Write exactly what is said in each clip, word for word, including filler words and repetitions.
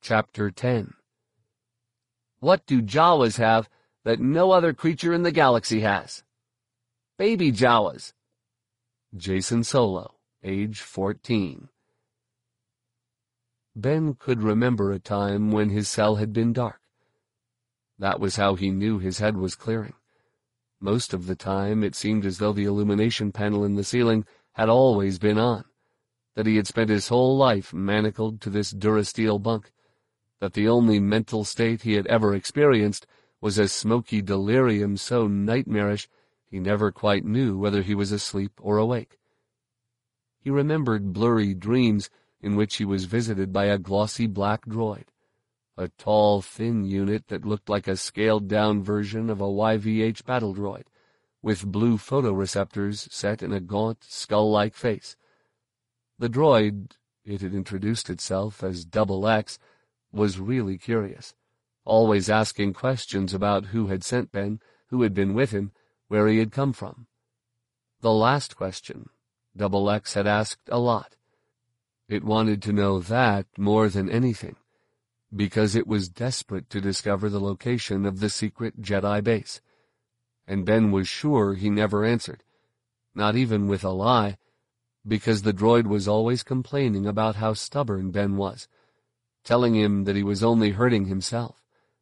Chapter ten. What do Jawas have that no other creature in the galaxy has? Baby Jawas. Jason Solo, age fourteen. Ben could remember a time when his cell had been dark. That was how he knew his head was clearing. Most of the time, it seemed as though the illumination panel in the ceiling had always been on, that he had spent his whole life manacled to this Durasteel bunk, that the only mental state he had ever experienced was a smoky delirium so nightmarish he never quite knew whether he was asleep or awake. He remembered blurry dreams in which he was visited by a glossy black droid, a tall, thin unit that looked like a scaled-down version of a Y V H battle droid, with blue photoreceptors set in a gaunt, skull-like face. The droid, it had introduced itself as Double X, was really curious, always asking questions about who had sent Ben, who had been with him, where he had come from. The last question, Double X had asked a lot. It wanted to know that more than anything, because it was desperate to discover the location of the secret Jedi base. And Ben was sure he never answered, not even with a lie, because the droid was always complaining about how stubborn Ben was, telling him that he was only hurting himself.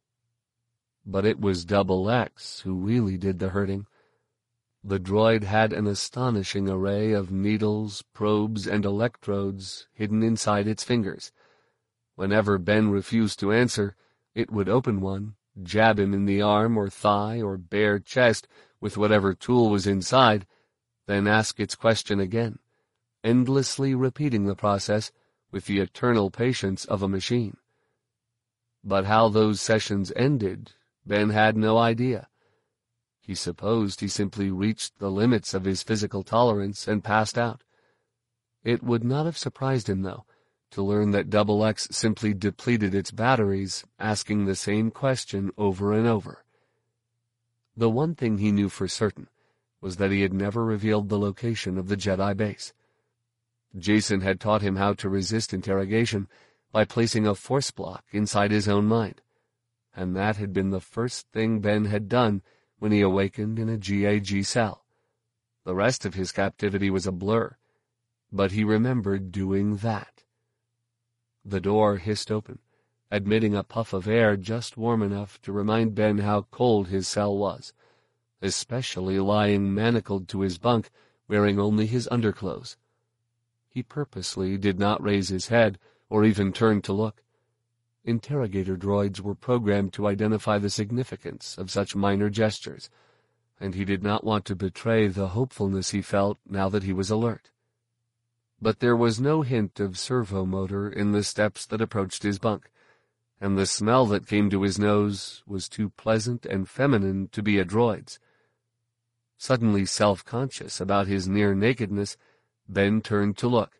But it was Double X who really did the hurting. The droid had an astonishing array of needles, probes, and electrodes hidden inside its fingers. Whenever Ben refused to answer, it would open one, jab him in the arm or thigh or bare chest with whatever tool was inside, then ask its question again, endlessly repeating the process with the eternal patience of a machine. But how those sessions ended, Ben had no idea. He supposed he simply reached the limits of his physical tolerance and passed out. It would not have surprised him, though, to learn that Double X simply depleted its batteries, asking the same question over and over. The one thing he knew for certain was that he had never revealed the location of the Jedi base. Jason had taught him how to resist interrogation by placing a force block inside his own mind, and that had been the first thing Ben had done when he awakened in a G A G cell. The rest of his captivity was a blur, but he remembered doing that. The door hissed open, admitting a puff of air just warm enough to remind Ben how cold his cell was, especially lying manacled to his bunk, wearing only his underclothes. He purposely did not raise his head or even turn to look. Interrogator droids were programmed to identify the significance of such minor gestures, and he did not want to betray the hopefulness he felt now that he was alert. But there was no hint of servo motor in the steps that approached his bunk, and the smell that came to his nose was too pleasant and feminine to be a droid's. Suddenly self-conscious about his near-nakedness, Ben turned to look.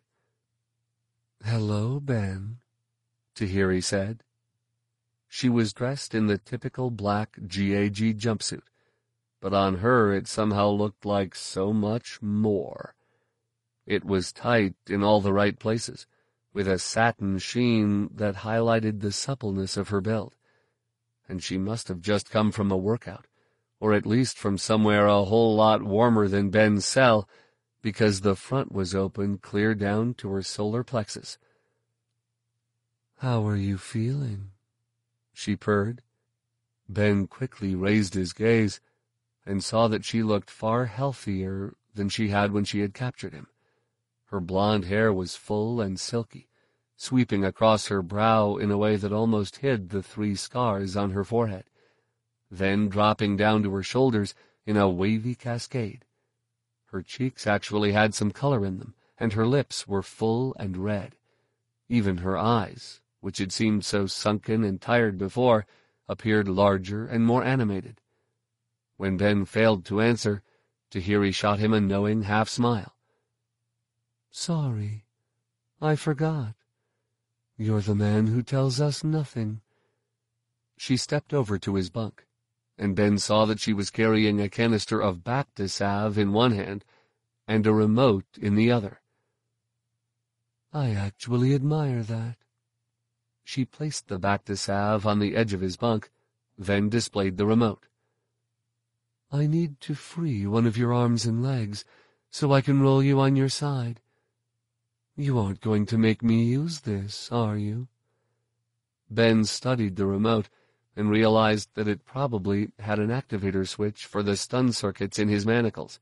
"Hello, Ben," Tahiri said. She was dressed in the typical black G A G jumpsuit, but on her it somehow looked like so much more. It was tight in all the right places, with a satin sheen that highlighted the suppleness of her build, and she must have just come from a workout, or at least from somewhere a whole lot warmer than Ben's cell, because the front was open clear down to her solar plexus. "How are you feeling?" she purred. Ben quickly raised his gaze and saw that she looked far healthier than she had when she had captured him. Her blonde hair was full and silky, sweeping across her brow in a way that almost hid the three scars on her forehead, then dropping down to her shoulders in a wavy cascade. Her cheeks actually had some color in them, and her lips were full and red. Even her eyes, which had seemed so sunken and tired before, appeared larger and more animated. When Ben failed to answer, Tahiri shot him a knowing half-smile. "Sorry, I forgot. You're the man who tells us nothing." She stepped over to his bunk, and Ben saw that she was carrying a canister of Bacta salve in one hand and a remote in the other. "I actually admire that." She placed the Bacta-salve on the edge of his bunk, then displayed the remote. "I need to free one of your arms and legs, so I can roll you on your side. You aren't going to make me use this, are you?" Ben studied the remote and realized that it probably had an activator switch for the stun circuits in his manacles.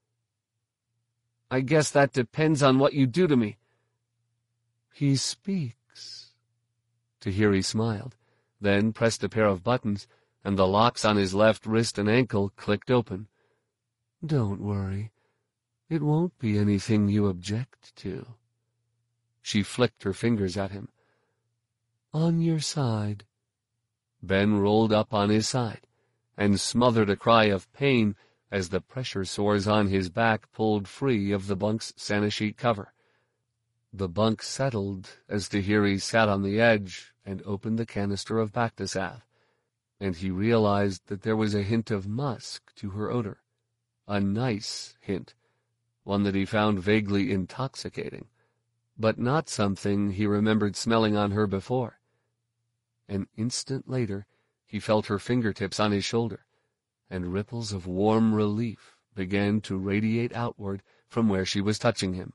"I guess that depends on what you do to me." "He speaks." Tahiri smiled, then pressed a pair of buttons, and the locks on his left wrist and ankle clicked open. "Don't worry. It won't be anything you object to." She flicked her fingers at him. "On your side." Ben rolled up on his side and smothered a cry of pain as the pressure sores on his back pulled free of the bunk's Sani-sheet cover. The bunk settled as Tahiri sat on the edge and opened the canister of Bacta-salve, and he realized that there was a hint of musk to her odor, a nice hint, one that he found vaguely intoxicating, but not something he remembered smelling on her before. An instant later, he felt her fingertips on his shoulder, and ripples of warm relief began to radiate outward from where she was touching him.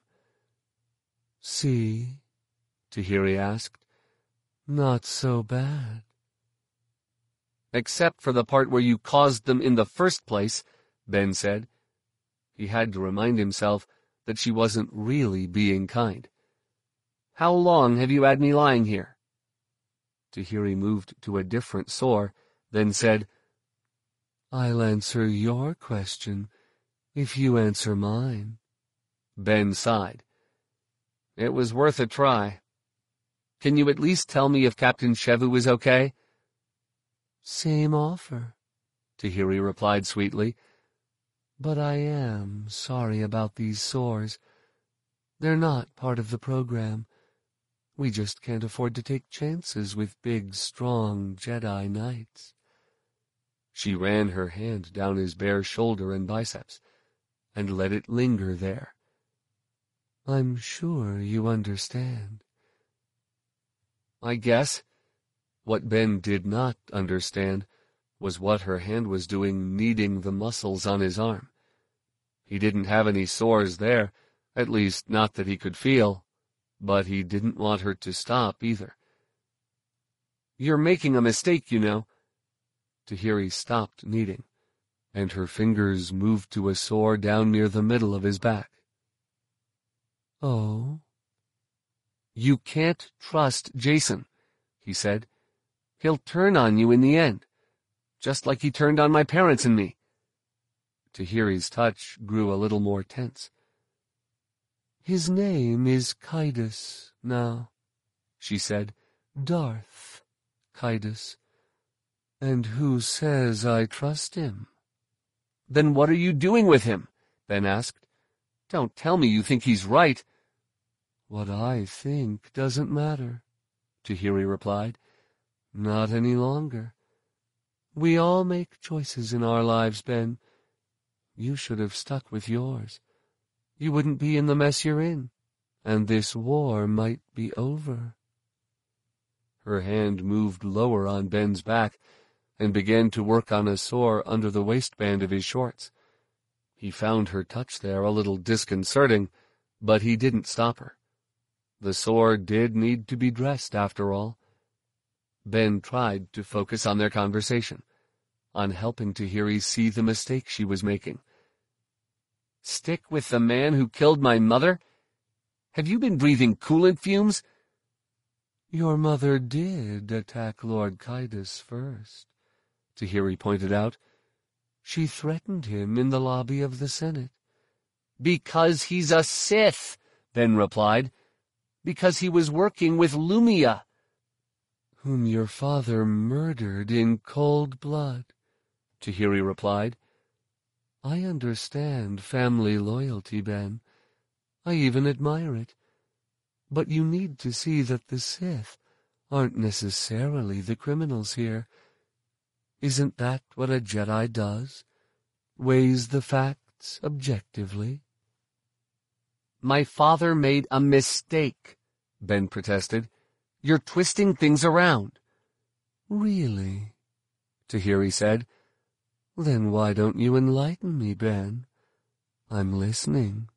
"See?" Tahiri asked. "Not so bad." "Except for the part where you caused them in the first place," Ben said. He had to remind himself that she wasn't really being kind. "How long have you had me lying here?" Tahiri moved to a different sore, then said, "I'll answer your question if you answer mine." Ben sighed. "It was worth a try. Can you at least tell me if Captain Shevu is okay?" "Same offer," Tahiri replied sweetly. "But I am sorry about these sores. They're not part of the program. We just can't afford to take chances with big, strong Jedi knights." She ran her hand down his bare shoulder and biceps, and let it linger there. "I'm sure you understand." "I guess." What Ben did not understand was what her hand was doing kneading the muscles on his arm. He didn't have any sores there, at least not that he could feel. But he didn't want her to stop either. "You're making a mistake, you know." Tahiri stopped kneading, and her fingers moved to a sore down near the middle of his back. "Oh?" "You can't trust Jacen," he said. "He'll turn on you in the end, just like he turned on my parents and me." Tahiri's touch grew a little more tense. "His name is Caedus now," she said. "Darth Caedus. And who says I trust him?" "Then what are you doing with him?" Ben asked. "Don't tell me you think he's right." "What I think doesn't matter," Tahiri replied. "Not any longer. We all make choices in our lives, Ben. You should have stuck with yours. You wouldn't be in the mess you're in, and this war might be over." Her hand moved lower on Ben's back and began to work on a sore under the waistband of his shorts. He found her touch there a little disconcerting, but he didn't stop her. The sore did need to be dressed, after all. Ben tried to focus on their conversation, on helping Tahiri see the mistake she was making. "Stick with the man who killed my mother? Have you been breathing coolant fumes?" "Your mother did attack Lord Caedus first," Tahiri pointed out. "She threatened him in the lobby of the Senate." "Because he's a Sith," Ben replied. "Because he was working with Lumiya." "Whom your father murdered in cold blood," Tahiri replied. "I understand family loyalty, Ben. I even admire it. But you need to see that the Sith aren't necessarily the criminals here. Isn't that what a Jedi does? Weighs the facts objectively?" "My father made a mistake," Ben protested. You're twisting things around." "Really?" Tahiri said. "Then why don't you enlighten me, Ben? I'm listening."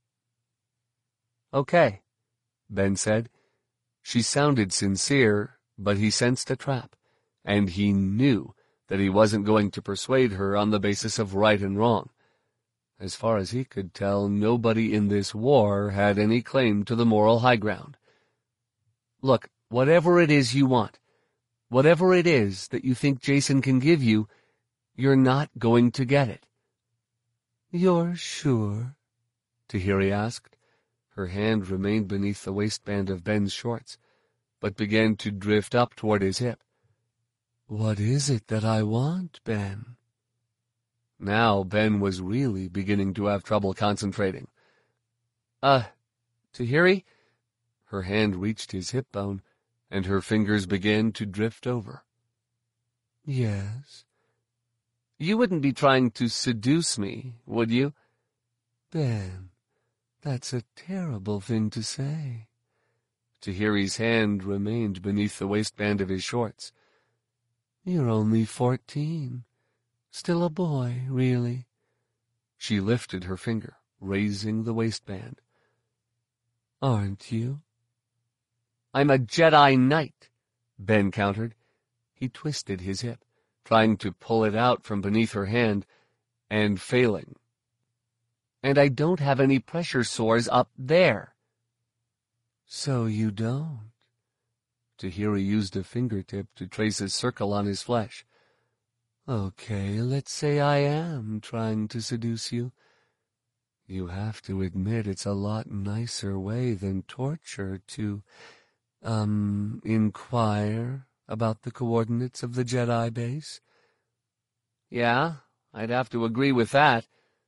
"Okay," Ben said. She sounded sincere, but he sensed a trap, and he knew that he wasn't going to persuade her on the basis of right and wrong. As far as he could tell, nobody in this war had any claim to the moral high ground. "Look, whatever it is you want, whatever it is that you think Jason can give you, you're not going to get it." "You're sure?" Tahiri asked. Her hand remained beneath the waistband of Ben's shorts, but began to drift up toward his hip. "What is it that I want, Ben?" Now Ben was really beginning to have trouble concentrating. Uh, Tahiri?" Her hand reached his hip bone, and her fingers began to drift over. "Yes?" "You wouldn't be trying to seduce me, would you?" "Ben, that's a terrible thing to say." Tahiri's hand remained beneath the waistband of his shorts. "You're only fourteen. Still a boy, really." She lifted her finger, raising the waistband. "Aren't you?" "I'm a Jedi Knight," Ben countered. He twisted his hip, trying to pull it out from beneath her hand, and failing. "And I don't have any pressure sores up there." "So you don't?" Tahiri used a fingertip to trace a circle on his flesh. "Okay, let's say I am trying to seduce you. You have to admit it's a lot nicer way than torture to, um, inquire about the coordinates of the Jedi base." "Yeah, I'd have to agree with that."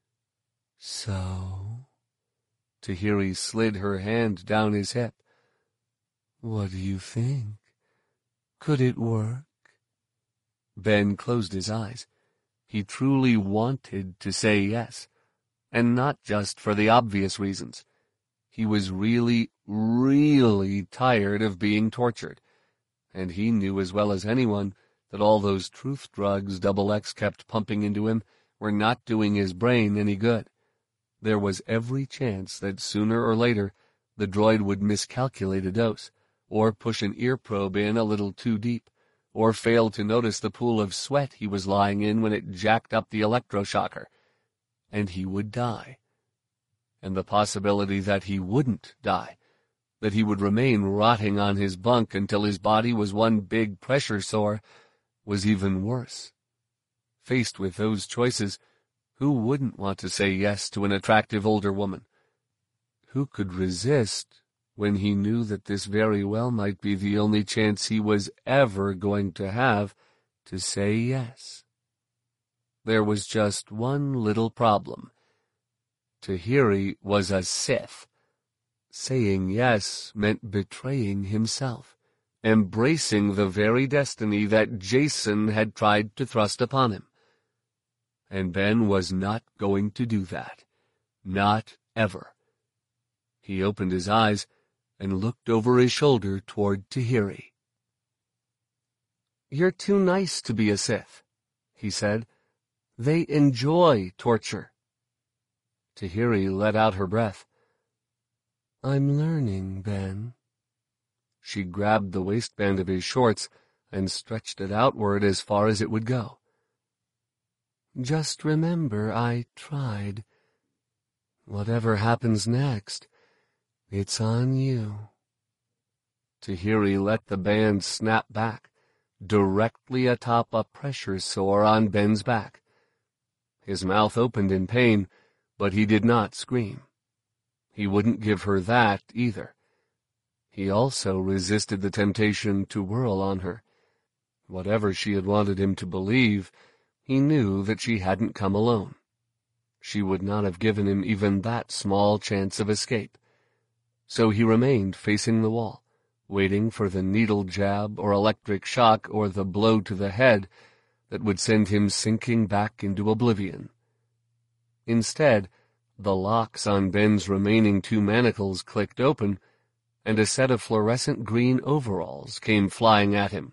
"So?" Tahiri slid her hand down his hip. "What do you think? Could it work?" Ben closed his eyes. He truly wanted to say yes, and not just for the obvious reasons. He was really, really tired of being tortured, and he knew as well as anyone that all those truth drugs Double X kept pumping into him were not doing his brain any good. There was every chance that sooner or later the droid would miscalculate a dose, or push an ear probe in a little too deep, or fail to notice the pool of sweat he was lying in when it jacked up the electroshocker, and he would die. And the possibility that he wouldn't die, that he would remain rotting on his bunk until his body was one big pressure sore, was even worse. Faced with those choices, who wouldn't want to say yes to an attractive older woman? Who could resist when he knew that this very well might be the only chance he was ever going to have to say yes? There was just one little problem. Tahiri was a Sith. Saying yes meant betraying himself, embracing the very destiny that Jason had tried to thrust upon him. And Ben was not going to do that. Not ever. He opened his eyes and looked over his shoulder toward Tahiri. "You're too nice to be a Sith," he said. "They enjoy torture." Tahiri let out her breath. "I'm learning, Ben." She grabbed the waistband of his shorts and stretched it outward as far as it would go. "Just remember I tried. Whatever happens next, it's on you." Tahiri let the band snap back, directly atop a pressure sore on Ben's back. His mouth opened in pain, but he did not scream. He wouldn't give her that either. He also resisted the temptation to whirl on her. Whatever she had wanted him to believe, he knew that she hadn't come alone. She would not have given him even that small chance of escape. So he remained facing the wall, waiting for the needle jab or electric shock or the blow to the head that would send him sinking back into oblivion. Instead, the locks on Ben's remaining two manacles clicked open, and a set of fluorescent green overalls came flying at him.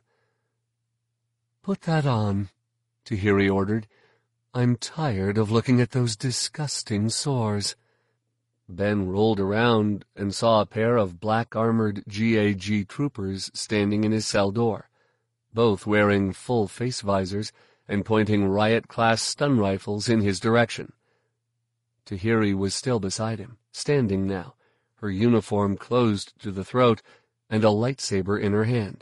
"Put that on," Tahiri ordered. "I'm tired of looking at those disgusting sores." Ben rolled around and saw a pair of black-armored G A G troopers standing in his cell door, both wearing full face visors and pointing riot-class stun rifles in his direction. Tahiri was still beside him, standing now, her uniform closed to the throat and a lightsaber in her hand.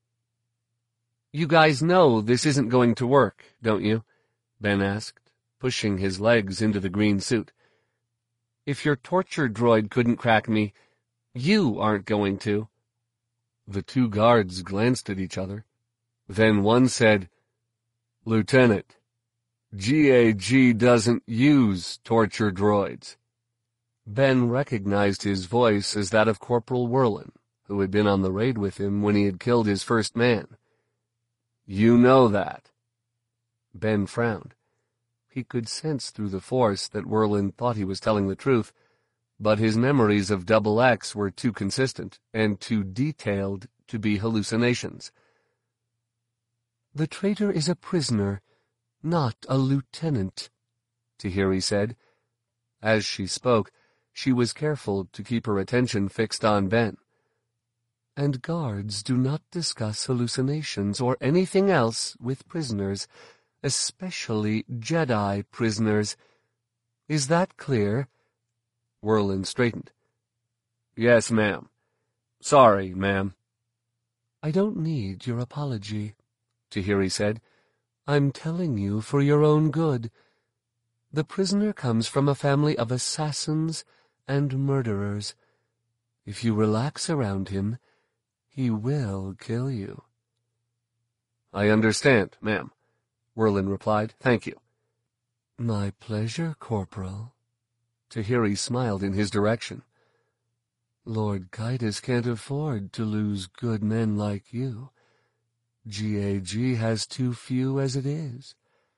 "You guys know this isn't going to work, don't you?" Ben asked, pushing his legs into the green suit. "If your torture droid couldn't crack me, you aren't going to." The two guards glanced at each other. Then one said, "Lieutenant, G A G doesn't use torture droids." Ben recognized his voice as that of Corporal Whirlin, who had been on the raid with him when he had killed his first man. "You know that." Ben frowned. He could sense through the Force that Whirlin thought he was telling the truth, but his memories of Double X were too consistent and too detailed to be hallucinations. "The traitor is a prisoner, not a lieutenant," Tahiri said. As she spoke, she was careful to keep her attention fixed on Ben. "And guards do not discuss hallucinations or anything else with prisoners, especially Jedi prisoners. Is that clear?" Whirlin straightened. "Yes, ma'am. Sorry, ma'am." "I don't need your apology," Tahiri said. "I'm telling you for your own good. The prisoner comes from a family of assassins and murderers. If you relax around him, he will kill you." "I understand, ma'am," Whirlin replied. "Thank you." "My pleasure, Corporal." Tahiri smiled in his direction. "Lord Kaitis can't afford to lose good men like you. G A G has too few as it is."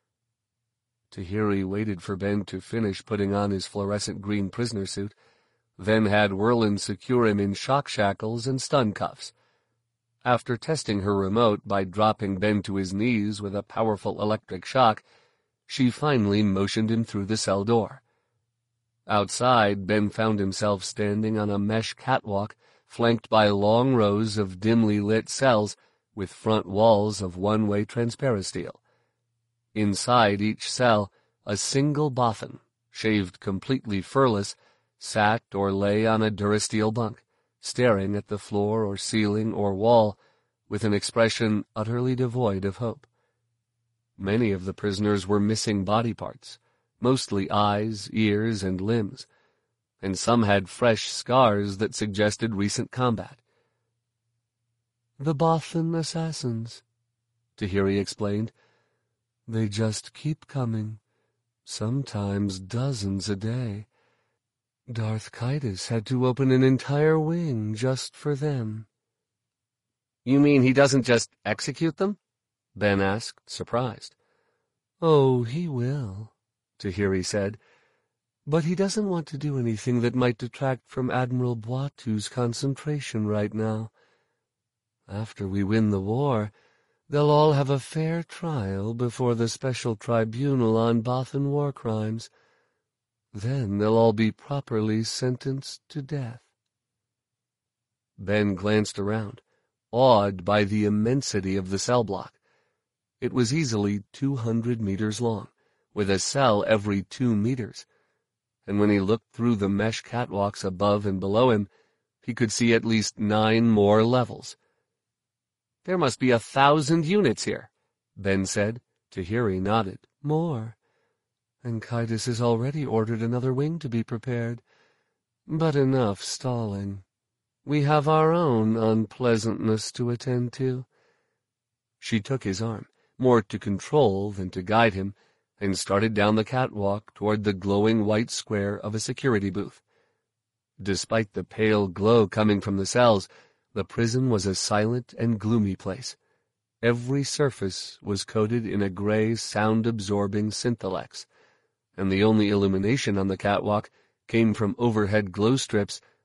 Tahiri waited for Ben to finish putting on his fluorescent green prisoner suit, then had Whirlin secure him in shock shackles and stun cuffs. After testing her remote by dropping Ben to his knees with a powerful electric shock, she finally motioned him through the cell door. Outside, Ben found himself standing on a mesh catwalk flanked by long rows of dimly lit cells with front walls of one-way transparisteel. Inside each cell, a single Bothan, shaved completely furless, sat or lay on a durasteel bunk, staring at the floor or ceiling or wall with an expression utterly devoid of hope. Many of the prisoners were missing body parts, mostly eyes, ears, and limbs, and some had fresh scars that suggested recent combat. "The Bothan assassins," Tahiri explained. "They just keep coming, sometimes dozens a day. Darth Kaitis had to open an entire wing just for them." "You mean he doesn't just execute them?" Ben asked, surprised. "Oh, he will," Tahiri said. "But he doesn't want to do anything that might detract from Admiral Boitu's concentration right now. After we win the war, they'll all have a fair trial before the Special Tribunal on Bothan war crimes. Then they'll all be properly sentenced to death." Ben glanced around, awed by the immensity of the cell block. It was easily two hundred meters long, with a cell every two meters, and when he looked through the mesh catwalks above and below him, he could see at least nine more levels. "There must be a thousand units here," Ben said. Tahiri nodded. "More. And Kaitis has already ordered another wing to be prepared. But enough stalling. We have our own unpleasantness to attend to." She took his arm, more to control than to guide him, and started down the catwalk toward the glowing white square of a security booth. Despite the pale glow coming from the cells, the prison was a silent and gloomy place. Every surface was coated in a gray, sound-absorbing Syntholex, and the only illumination on the catwalk came from overhead glow strips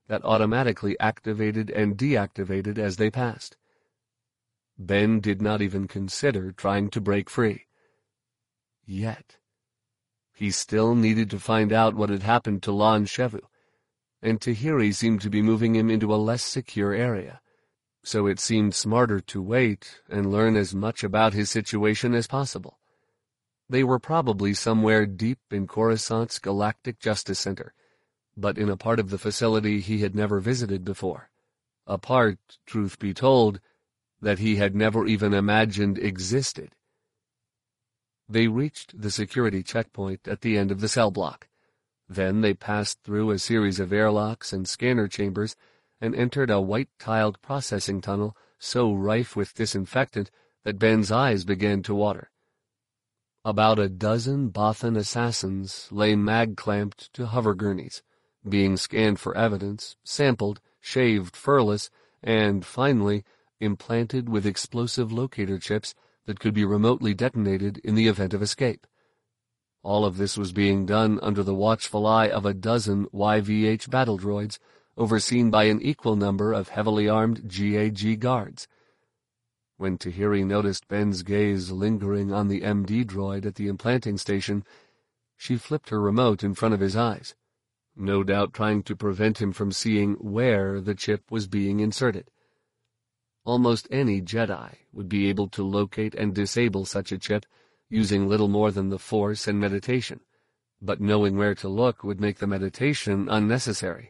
that automatically activated and deactivated as they passed. Ben did not even consider trying to break free. Yet, he still needed to find out what had happened to Lon Shevu, and Tahiri seemed to be moving him into a less secure area, so it seemed smarter to wait and learn as much about his situation as possible. They were probably somewhere deep in Coruscant's Galactic Justice Center, but in a part of the facility he had never visited before, a part, truth be told, that he had never even imagined existed. They reached the security checkpoint at the end of the cell block. Then they passed through a series of airlocks and scanner chambers and entered a white-tiled processing tunnel so rife with disinfectant that Ben's eyes began to water. About a dozen Bothan assassins lay mag-clamped to hover gurneys, being scanned for evidence, sampled, shaved furless, and, finally, implanted with explosive locator chips that could be remotely detonated in the event of escape. All of this was being done under the watchful eye of a dozen Y V H battle droids, overseen by an equal number of heavily armed G A G guards. When Tahiri noticed Ben's gaze lingering on the M D droid at the implanting station, she flipped her remote in front of his eyes, no doubt trying to prevent him from seeing where the chip was being inserted. Almost any Jedi would be able to locate and disable such a chip using little more than the Force and meditation, but knowing where to look would make the meditation unnecessary.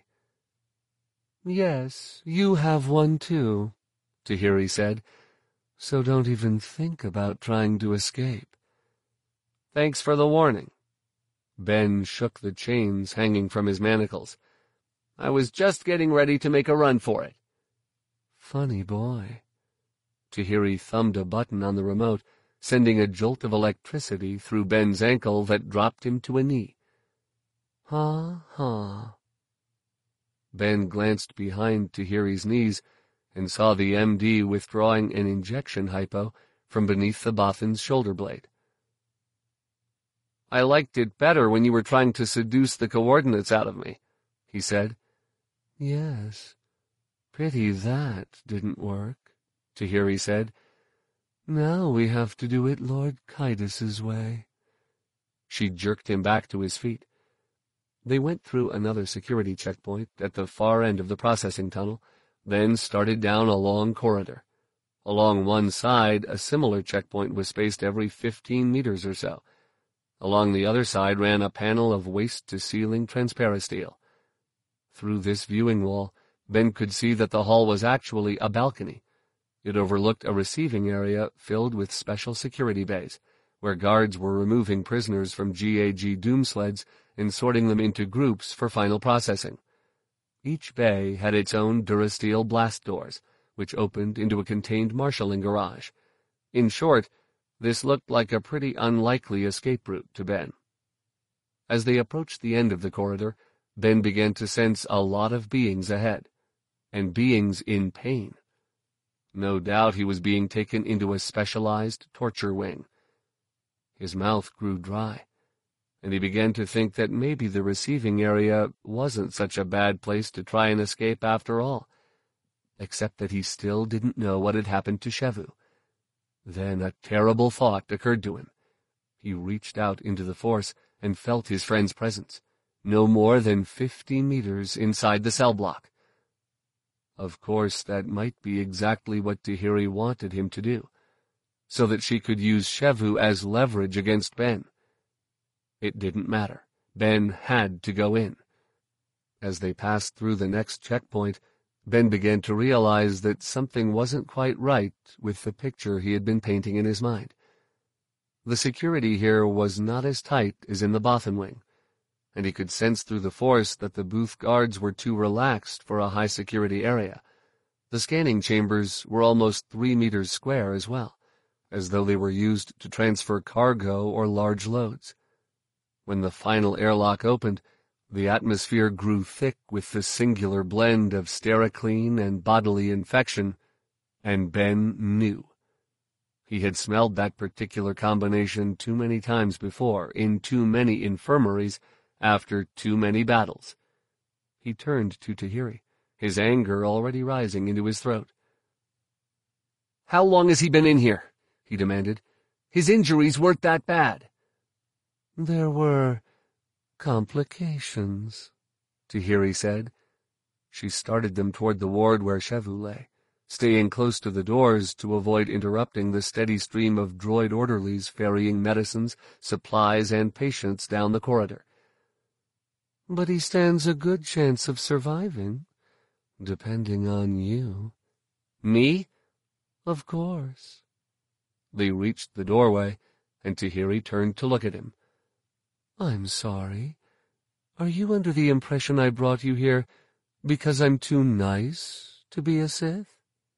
"Yes, you have one too," Tahiri said, "so don't even think about trying to escape." "Thanks for the warning." Ben shook the chains hanging from his manacles. "I was just getting ready to make a run for it." "Funny boy." Tahiri thumbed a button on the remote, sending a jolt of electricity through Ben's ankle that dropped him to a knee. Ha ha. Ben glanced behind Tahiri's knees and saw the M D withdrawing an injection hypo from beneath the Bothan's shoulder blade. "I liked it better when you were trying to seduce the coordinates out of me," he said. "Yes. Pity that didn't work," Tahiri said. "Now we have to do it Lord Kydus's way." She jerked him back to his feet. They went through another security checkpoint at the far end of the processing tunnel, then started down a long corridor. Along one side, a similar checkpoint was spaced every fifteen meters or so. Along the other side ran a panel of waist-to-ceiling transparisteel. Through this viewing wall, Ben could see that the hall was actually a balcony. It overlooked a receiving area filled with special security bays, where guards were removing prisoners from G A G doom sleds and sorting them into groups for final processing. Each bay had its own Durasteel blast doors, which opened into a contained marshalling garage. In short, this looked like a pretty unlikely escape route to Ben. As they approached the end of the corridor, Ben began to sense a lot of beings ahead, and beings in pain. No doubt he was being taken into a specialized torture wing. His mouth grew dry, and he began to think that maybe the receiving area wasn't such a bad place to try and escape after all, except that he still didn't know what had happened to Shevu. Then a terrible thought occurred to him. He reached out into the Force and felt his friend's presence, no more than fifty meters inside the cell block. Of course, that might be exactly what Tahiri wanted him to do, so that she could use Shevu as leverage against Ben. It didn't matter. Ben had to go in. As they passed through the next checkpoint, Ben began to realize that something wasn't quite right with the picture he had been painting in his mind. The security here was not as tight as in the Bothan wing, and he could sense through the Force that the booth guards were too relaxed for a high-security area. The scanning chambers were almost three meters square as well, as though they were used to transfer cargo or large loads. When the final airlock opened, the atmosphere grew thick with the singular blend of stericline and bodily infection, and Ben knew. He had smelled that particular combination too many times before, in too many infirmaries, after too many battles. He turned to Tahiri, his anger already rising into his throat. "How long has he been in here?" he demanded. "His injuries weren't that bad." "There were complications," Tahiri said. She started them toward the ward where Shevu lay, staying close to the doors to avoid interrupting the steady stream of droid orderlies ferrying medicines, supplies, and patients down the corridor. "But he stands a good chance of surviving, depending on you." "Me?" "Of course." They reached the doorway, and Tahiri turned to look at him. "I'm sorry. Are you under the impression I brought you here because I'm too nice to be a Sith?"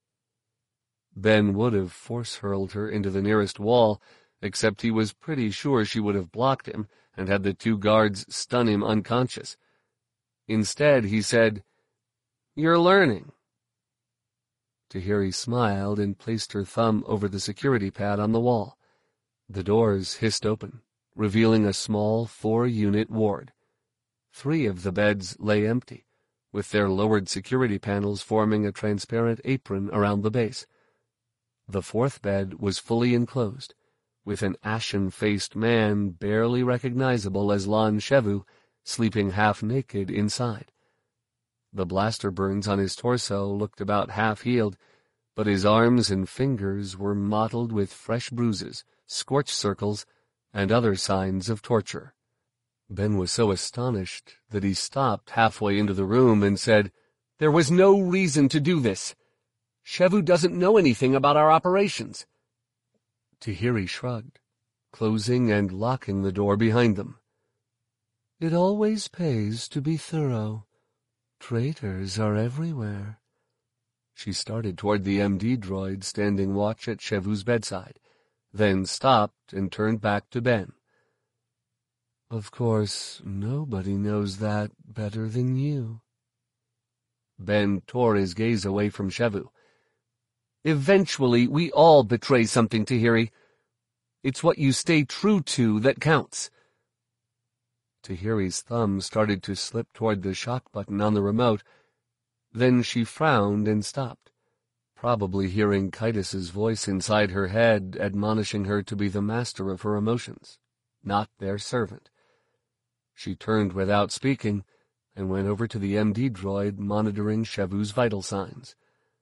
Ben would have force-hurled her into the nearest wall, except he was pretty sure she would have blocked him and had the two guards stun him unconscious. Instead, he said, "You're learning." Tahiri smiled and placed her thumb over the security pad on the wall. The doors hissed open, revealing a small four-unit ward. Three of the beds lay empty, with their lowered security panels forming a transparent apron around the base. The fourth bed was fully enclosed, with an ashen-faced man barely recognizable as Lon Shevu sleeping half-naked inside. The blaster burns on his torso looked about half-healed, but his arms and fingers were mottled with fresh bruises, scorch circles, and other signs of torture. Ben was so astonished that he stopped halfway into the room and said, "There was no reason to do this. Shevu doesn't know anything about our operations." Tahiri shrugged, closing and locking the door behind them. "It always pays to be thorough. Traitors are everywhere." She started toward the M D droid standing watch at Shevu's bedside, then stopped and turned back to Ben. "Of course, nobody knows that better than you." Ben tore his gaze away from Shevu. "Eventually, we all betray something, Tahiri. It's what you stay true to that counts." Tahiri's thumb started to slip toward the shock button on the remote. Then she frowned and stopped, probably hearing Kaitus's voice inside her head admonishing her to be the master of her emotions, not their servant. She turned without speaking and went over to the M D droid monitoring Shevu's vital signs.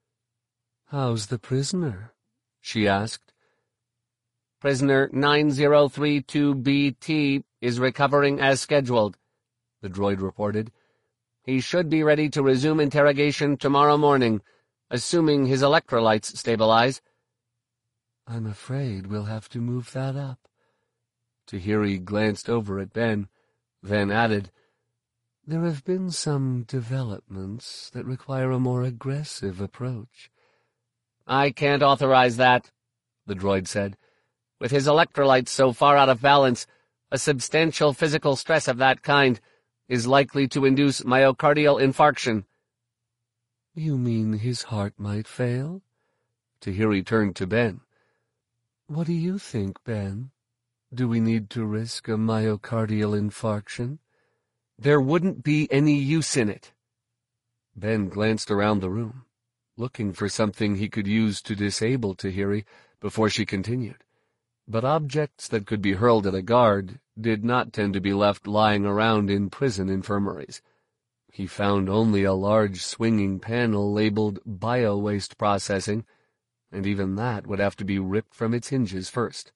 "How's the prisoner?" she asked. "Prisoner nine zero three two B T is recovering as scheduled," the droid reported. "He should be ready to resume interrogation tomorrow morning, assuming his electrolytes stabilize." "I'm afraid we'll have to move that up." Tahiri glanced over at Ben, then added, "There have been some developments that require a more aggressive approach." "I can't authorize that," the droid said. "With his electrolytes so far out of balance, a substantial physical stress of that kind is likely to induce myocardial infarction." "You mean his heart might fail?" Tahiri turned to Ben. "What do you think, Ben? Do we need to risk a myocardial infarction?" "There wouldn't be any use in it." Ben glanced around the room, looking for something he could use to disable Tahiri before she continued. But objects that could be hurled at a guard did not tend to be left lying around in prison infirmaries. He found only a large swinging panel labeled Bio-Waste Processing, and even that would have to be ripped from its hinges first.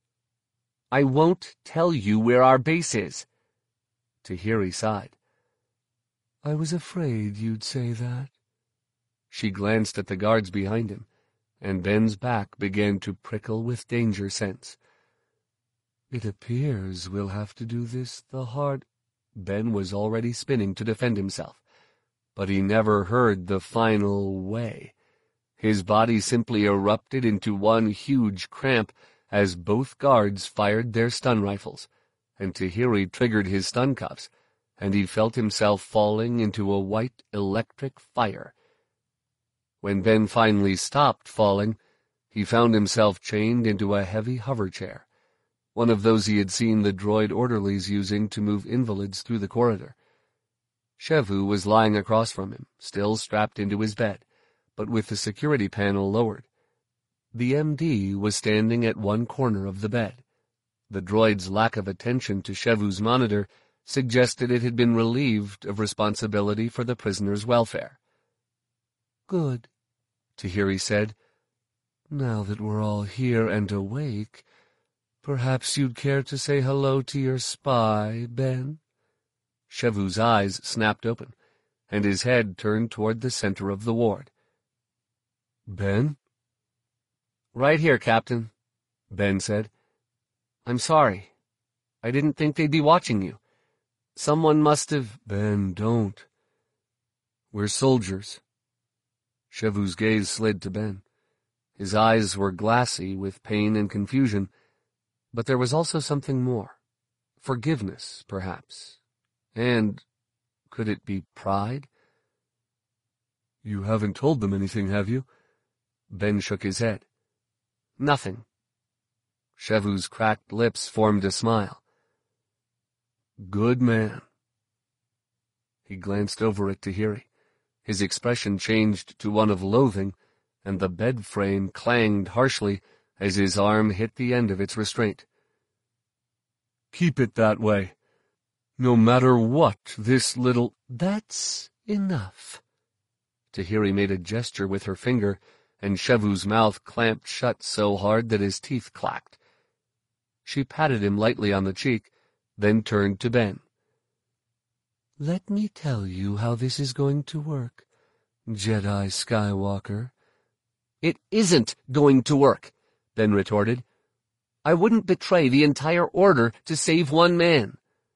"I won't tell you where our base is." Tahiri sighed. "I was afraid you'd say that." She glanced at the guards behind him, and Ben's back began to prickle with danger sense. "It appears we'll have to do this the hard—" Ben was already spinning to defend himself, but he never heard the final way. His body simply erupted into one huge cramp as both guards fired their stun rifles, and Tahiri triggered his stun cuffs, and he felt himself falling into a white electric fire. When Ben finally stopped falling, he found himself chained into a heavy hover chair, one of those he had seen the droid orderlies using to move invalids through the corridor. Shevu was lying across from him, still strapped into his bed, but with the security panel lowered. The M D was standing at one corner of the bed. The droid's lack of attention to Shevu's monitor suggested it had been relieved of responsibility for the prisoner's welfare. "Good," Tahiri said. "Now that we're all here and awake, perhaps you'd care to say hello to your spy, Ben?" Shevu's eyes snapped open, and his head turned toward the center of the ward. "Ben?" "Right here, Captain," Ben said. "I'm sorry. I didn't think they'd be watching you. Someone must have—" "Ben, don't. We're soldiers." Shevu's gaze slid to Ben. His eyes were glassy with pain and confusion, but there was also something more. Forgiveness, perhaps. And could it be pride? "You haven't told them anything, have you?" Ben shook his head. "Nothing." Shevu's cracked lips formed a smile. "Good man." He glanced over at Tahiri. His expression changed to one of loathing, and the bed frame clanged harshly as his arm hit the end of its restraint. "Keep it that way. No matter what this little—" "That's enough." Tahiri made a gesture with her finger, and Shevu's mouth clamped shut so hard that his teeth clacked. She patted him lightly on the cheek, then turned to Ben. "Let me tell you how this is going to work, Jedi Skywalker." "It isn't going to work," Ben retorted. "I wouldn't betray the entire order to save one man."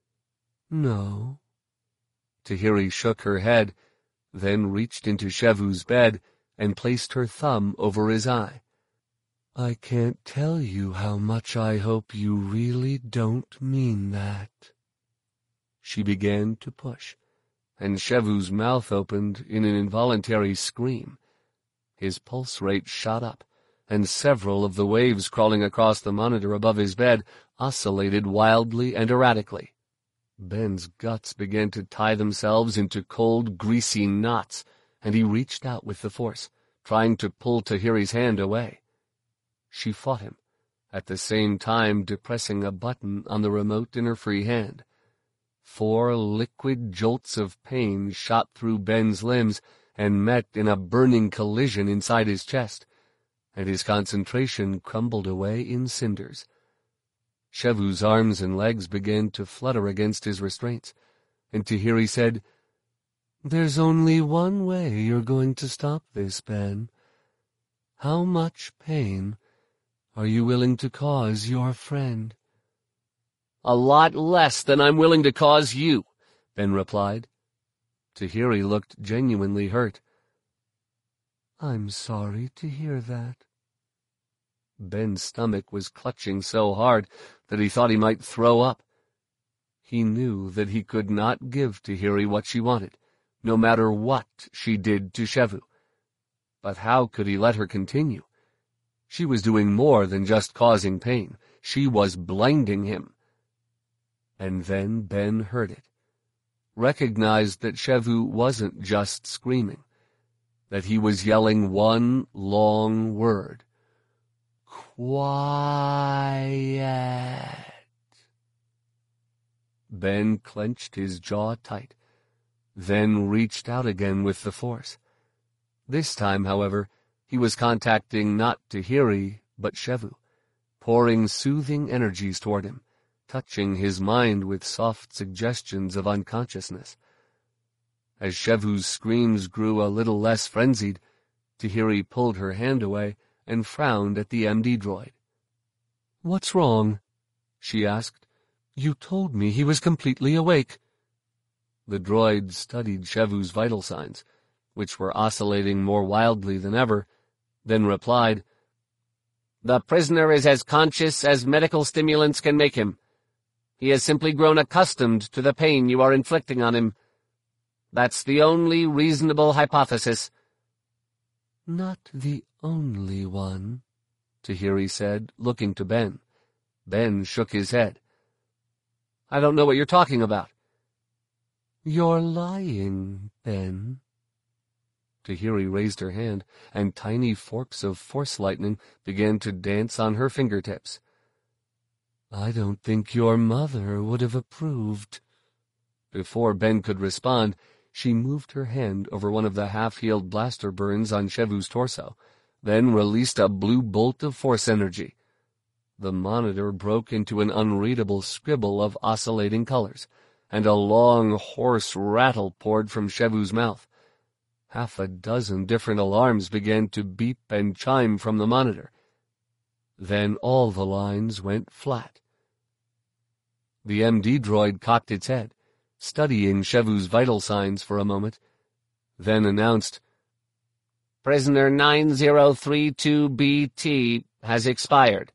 "No." Tahiri shook her head, then reached into Shevu's bed and placed her thumb over his eye. "I can't tell you how much I hope you really don't mean that." She began to push, and Shevu's mouth opened in an involuntary scream. His pulse rate shot up, and several of the waves crawling across the monitor above his bed oscillated wildly and erratically. Ben's guts began to tie themselves into cold, greasy knots, and he reached out with the force, trying to pull Tahiri's hand away. She fought him, at the same time depressing a button on the remote in her free hand. Four liquid jolts of pain shot through Ben's limbs and met in a burning collision inside his chest, and his concentration crumbled away in cinders. Shevu's arms and legs began to flutter against his restraints, and Tahiri said, "There's only one way you're going to stop this, Ben. How much pain are you willing to cause your friend?" "A lot less than I'm willing to cause you," Ben replied. Tahiri looked genuinely hurt. "I'm sorry to hear that." Ben's stomach was clutching so hard that he thought he might throw up. He knew that he could not give Tahiri what she wanted, no matter what she did to Shevu. But how could he let her continue? She was doing more than just causing pain. She was blinding him. And then Ben heard it, recognized that Shevu wasn't just screaming, that he was yelling one long word. "Quiet." Ben clenched his jaw tight, then reached out again with the force. This time, however, he was contacting not Tahiri, but Shevu, pouring soothing energies toward him, touching his mind with soft suggestions of unconsciousness. As Shevu's screams grew a little less frenzied, Tahiri pulled her hand away and frowned at the M D droid. "What's wrong?" she asked. "You told me he was completely awake." The droid studied Shevu's vital signs, which were oscillating more wildly than ever, then replied, "The prisoner is as conscious as medical stimulants can make him. He has simply grown accustomed to the pain you are inflicting on him. That's the only reasonable hypothesis." "Not the only one," Tahiri said, looking to Ben. Ben shook his head. "I don't know what you're talking about." You're lying, Ben. Tahiri raised her hand, and tiny forks of force lightning began to dance on her fingertips. I don't think your mother would have approved. Before Ben could respond, she moved her hand over one of the half-healed blaster burns on Shevu's torso, then released a blue bolt of force energy. The monitor broke into an unreadable scribble of oscillating colors, and a long, hoarse rattle poured from Shevu's mouth. Half a dozen different alarms began to beep and chime from the monitor. Then all the lines went flat. The M D droid cocked its head, studying Shevu's vital signs for a moment, then announced, "Prisoner nine zero three two B T has expired."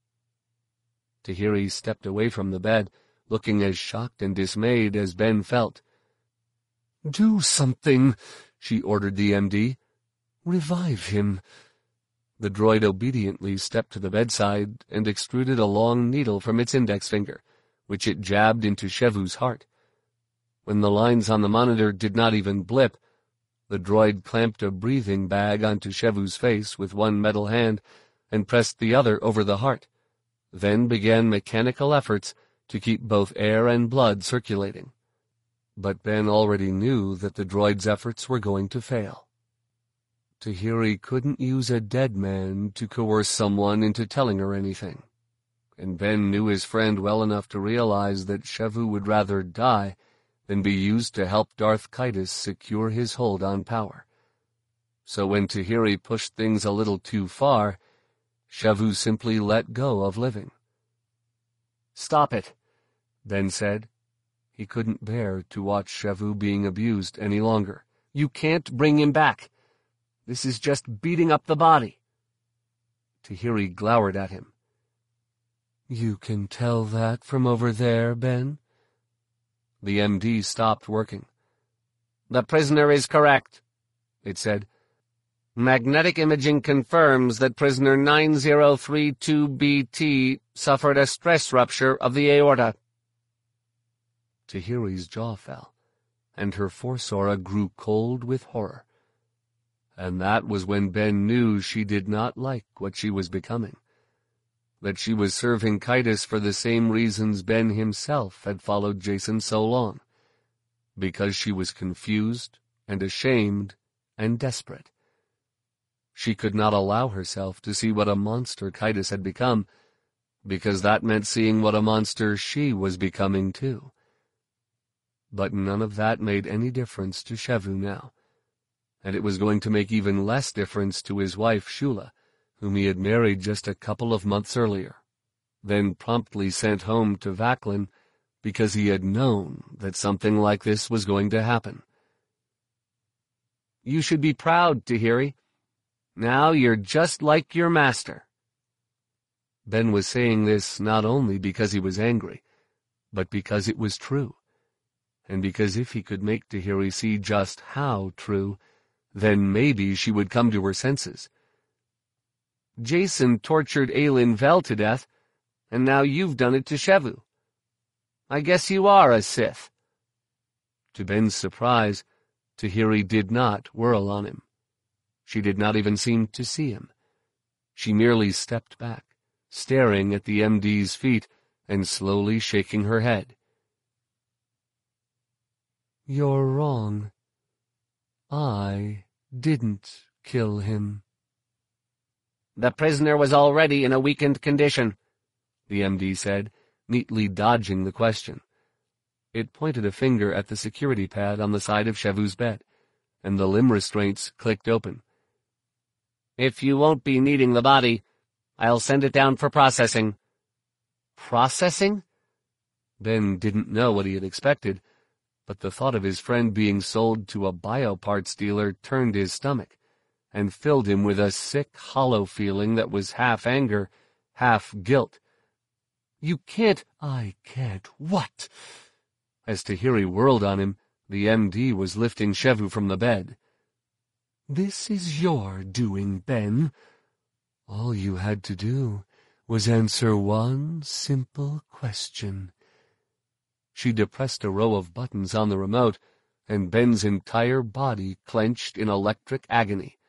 Tahiri stepped away from the bed, looking as shocked and dismayed as Ben felt. "Do something," she ordered the M D. "Revive him." The droid obediently stepped to the bedside and extruded a long needle from its index finger, which it jabbed into Shevu's heart. When the lines on the monitor did not even blip, the droid clamped a breathing bag onto Shevu's face with one metal hand and pressed the other over the heart, then began mechanical efforts to keep both air and blood circulating. But Ben already knew that the droid's efforts were going to fail. Tahiri couldn't use a dead man to coerce someone into telling her anything, and Ben knew his friend well enough to realize that Shevu would rather die than be used to help Darth Kaitis secure his hold on power. So when Tahiri pushed things a little too far, Shevu simply let go of living. "Stop it," Ben said. He couldn't bear to watch Shevu being abused any longer. "You can't bring him back. This is just beating up the body." Tahiri glowered at him. "You can tell that from over there, Ben?" The M D stopped working. "The prisoner is correct," it said. "Magnetic imaging confirms that prisoner nine zero three two B T suffered a stress rupture of the aorta." Tahiri's jaw fell, and her force aura grew cold with horror. And that was when Ben knew she did not like what she was becoming, that she was serving Kaitis for the same reasons Ben himself had followed Jacen so long, because she was confused and ashamed and desperate. She could not allow herself to see what a monster Kaitis had become, because that meant seeing what a monster she was becoming too. But none of that made any difference to Shevu now, and it was going to make even less difference to his wife Shula, whom he had married just a couple of months earlier, then promptly sent home to Vaklin because he had known that something like this was going to happen. "You should be proud, Tahiri. Now you're just like your master." Ben was saying this not only because he was angry, but because it was true, and because if he could make Tahiri see just how true, then maybe she would come to her senses. "Jacen tortured Aelin Vel to death, and now you've done it to Shevu. I guess you are a Sith." To Ben's surprise, Tahiri did not whirl on him. She did not even seem to see him. She merely stepped back, staring at the M D's feet and slowly shaking her head. "You're wrong. I didn't kill him." "The prisoner was already in a weakened condition," the M D said, neatly dodging the question. It pointed a finger at the security pad on the side of Shevu's bed, and the limb restraints clicked open. "If you won't be needing the body, I'll send it down for processing." Processing? Ben didn't know what he had expected, but the thought of his friend being sold to a bioparts dealer turned his stomach, and filled him with a sick, hollow feeling that was half anger, half guilt. "You can't—" "I can't what?" As Tahiri whirled on him, the M D was lifting Shevu from the bed. "This is your doing, Ben. All you had to do was answer one simple question. She depressed a row of buttons on the remote, and Ben's entire body clenched in electric agony.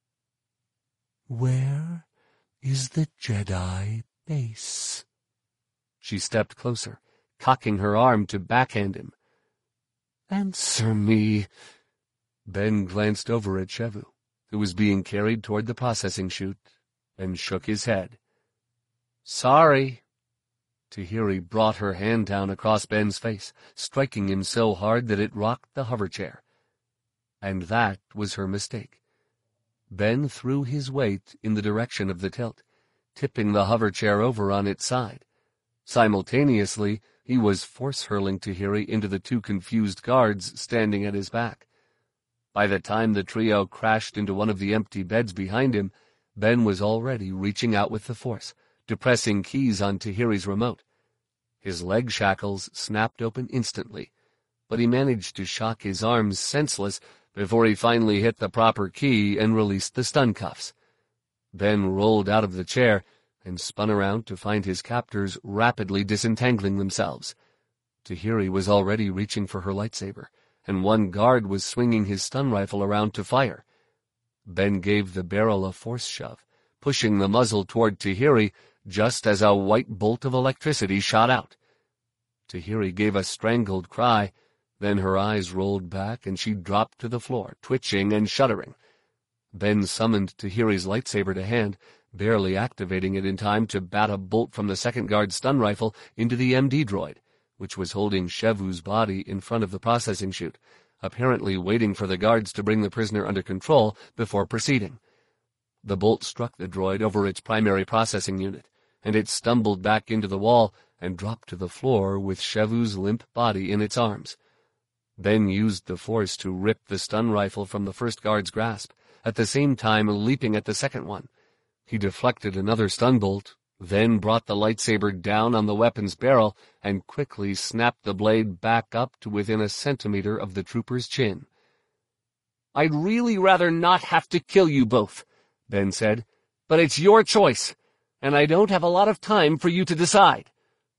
"Where is the Jedi base?" She stepped closer, cocking her arm to backhand him. "Answer me." Ben glanced over at Shevu, who was being carried toward the processing chute, and shook his head. "Sorry." Tahiri brought her hand down across Ben's face, striking him so hard that it rocked the hoverchair. And that was her mistake. Ben threw his weight in the direction of the tilt, tipping the hoverchair over on its side. Simultaneously, he was force-hurling Tahiri into the two confused guards standing at his back. By the time the trio crashed into one of the empty beds behind him, Ben was already reaching out with the force, depressing keys on Tahiri's remote. His leg shackles snapped open instantly, but he managed to shock his arms senseless before he finally hit the proper key and released the stun cuffs. Ben rolled out of the chair and spun around to find his captors rapidly disentangling themselves. Tahiri was already reaching for her lightsaber, and one guard was swinging his stun rifle around to fire. Ben gave the barrel a force shove, pushing the muzzle toward Tahiri just as a white bolt of electricity shot out. Tahiri gave a strangled cry, then her eyes rolled back and she dropped to the floor, twitching and shuddering. Ben summoned Tahiri's lightsaber to hand, barely activating it in time to bat a bolt from the second guard's stun rifle into the M D droid, which was holding Shevu's body in front of the processing chute, apparently waiting for the guards to bring the prisoner under control before proceeding. The bolt struck the droid over its primary processing unit, and it stumbled back into the wall and dropped to the floor with Shevu's limp body in its arms. Ben used the force to rip the stun rifle from the first guard's grasp, at the same time leaping at the second one. He deflected another stun bolt, then brought the lightsaber down on the weapon's barrel and quickly snapped the blade back up to within a centimeter of the trooper's chin. "I'd really rather not have to kill you both," Ben said, "but it's your choice, and I don't have a lot of time for you to decide."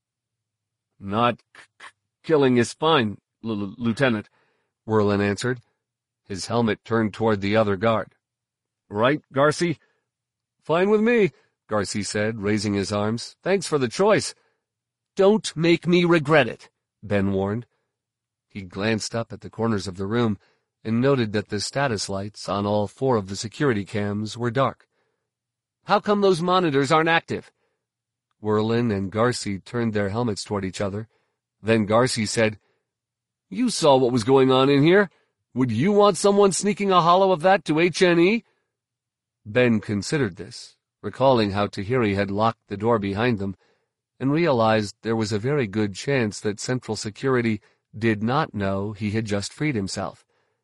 "Not k-killing is fine, L Lieutenant," Whirlin answered. His helmet turned toward the other guard. "Right, Garcy?" "Fine with me," Garcy said, raising his arms. "Thanks for the choice." "Don't make me regret it," Ben warned. He glanced up at the corners of the room and noted that the status lights on all four of the security cams were dark. "How come those monitors aren't active?" Whirlin and Garcy turned their helmets toward each other. Then Garcy said, "You saw what was going on in here. Would you want someone sneaking a holo of that to H N E? Ben considered this, recalling how Tahiri had locked the door behind them, and realized there was a very good chance that Central Security did not know he had just freed himself.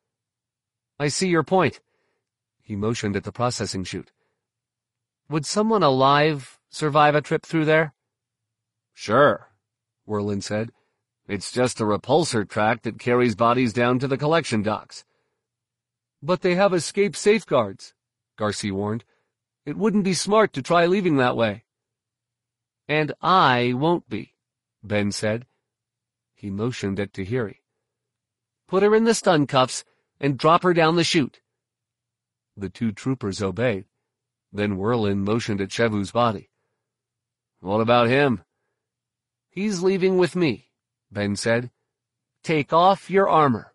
"I see your point." He motioned at the processing chute. "Would someone alive survive a trip through there?" "Sure," Whirlin said. "It's just a repulsor track that carries bodies down to the collection docks." "But they have escape safeguards," Garcy warned. "It wouldn't be smart to try leaving that way." "And I won't be," Ben said. He motioned at Tahiri. "Put her in the stun cuffs and drop her down the chute." The two troopers obeyed. Then Whirlin motioned at Shevu's body. "What about him?" "He's leaving with me," Ben said. "Take off your armor."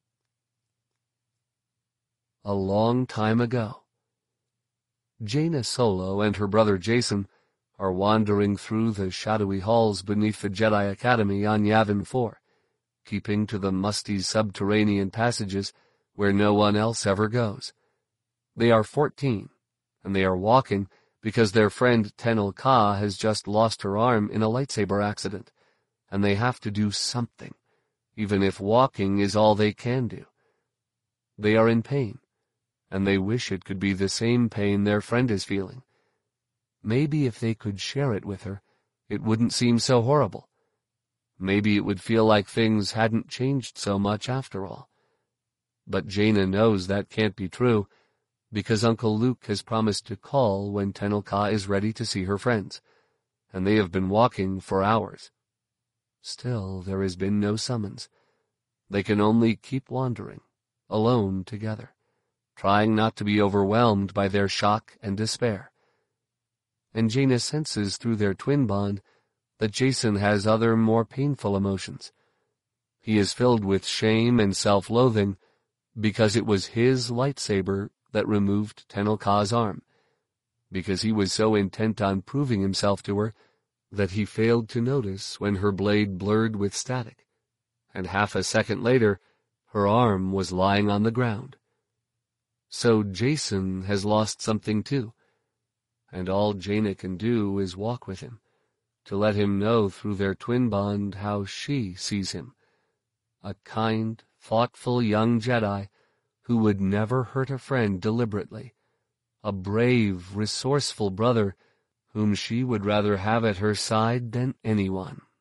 A long time ago. Jaina Solo and her brother Jacen are wandering through the shadowy halls beneath the Jedi Academy on Yavin four, keeping to the musty subterranean passages where no one else ever goes. They are fourteen, and they are walking because their friend Tenel Ka has just lost her arm in a lightsaber accident, and they have to do something, even if walking is all they can do. They are in pain, and they wish it could be the same pain their friend is feeling. Maybe if they could share it with her, it wouldn't seem so horrible. Maybe it would feel like things hadn't changed so much after all. But Jaina knows that can't be true, because Uncle Luke has promised to call when Tenel Ka is ready to see her friends, and they have been walking for hours. Still, there has been no summons. They can only keep wandering, alone together, trying not to be overwhelmed by their shock and despair. And Jaina senses through their twin bond that Jacin has other, more painful emotions. He is filled with shame and self-loathing because it was his lightsaber that removed Tenel Ka's arm, because he was so intent on proving himself to her that he failed to notice when her blade blurred with static, and half a second later her arm was lying on the ground. So Jacin has lost something too, and all Jaina can do is walk with him, to let him know through their twin bond how she sees him, a kind, thoughtful young Jedi who would never hurt a friend deliberately, a brave, resourceful brother whom she would rather have at her side than anyone.